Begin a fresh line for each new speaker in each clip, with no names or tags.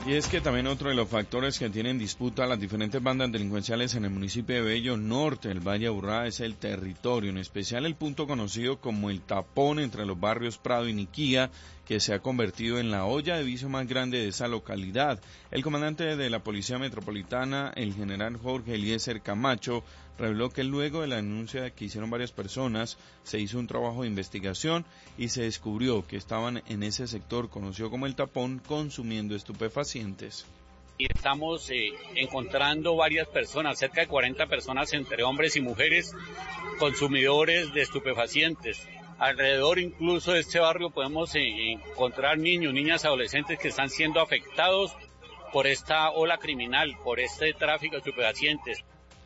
Y es que también otro de los factores que tienen disputa las diferentes bandas delincuenciales en el municipio de Bello Norte, el Valle de Aburrá, es el territorio, en especial el punto conocido como el tapón entre los barrios Prado y Niquía, que se ha convertido en la olla de vicio más grande de esa localidad. El comandante de la Policía Metropolitana, el general Jorge Eliezer Camacho, reveló que luego de la denuncia que hicieron varias personas, se hizo un trabajo de investigación y se descubrió que estaban en ese sector conocido como el tapón consumiendo estupefacientes.
Y estamos encontrando varias personas, cerca de 40 personas entre hombres y mujeres, consumidores de estupefacientes. Alrededor incluso de este barrio podemos encontrar niños, niñas, adolescentes que están siendo afectados por esta ola criminal, por este tráfico de estupefacientes.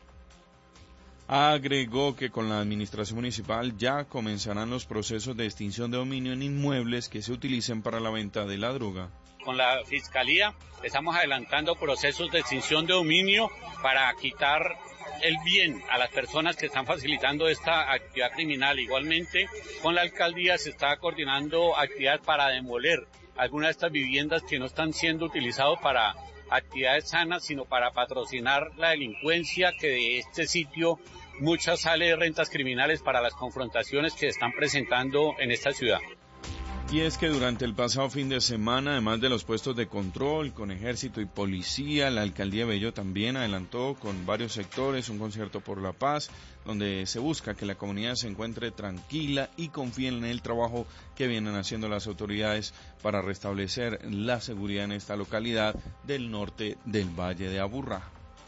Agregó que con la administración municipal ya comenzarán los procesos de extinción de dominio en inmuebles que se utilicen para la venta de la droga.
Con la Fiscalía estamos adelantando procesos de extinción de dominio para quitar el bien a las personas que están facilitando esta actividad criminal. Igualmente, con la Alcaldía se está coordinando actividades para demoler algunas de estas viviendas que no están siendo utilizadas para actividades sanas, sino para patrocinar la delincuencia, que de este sitio muchas sale de rentas criminales para las confrontaciones que se están presentando en esta ciudad.
Y es que durante el pasado fin de semana, además de los puestos de control con ejército y policía, la alcaldía de Bello también adelantó con varios sectores un concierto por la paz, donde se busca que la comunidad se encuentre tranquila y confíen en el trabajo que vienen haciendo las autoridades para restablecer la seguridad en esta localidad del norte del Valle de Aburrá.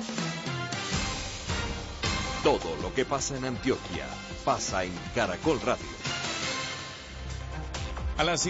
Todo lo que pasa en Antioquia pasa en Caracol Radio.
A las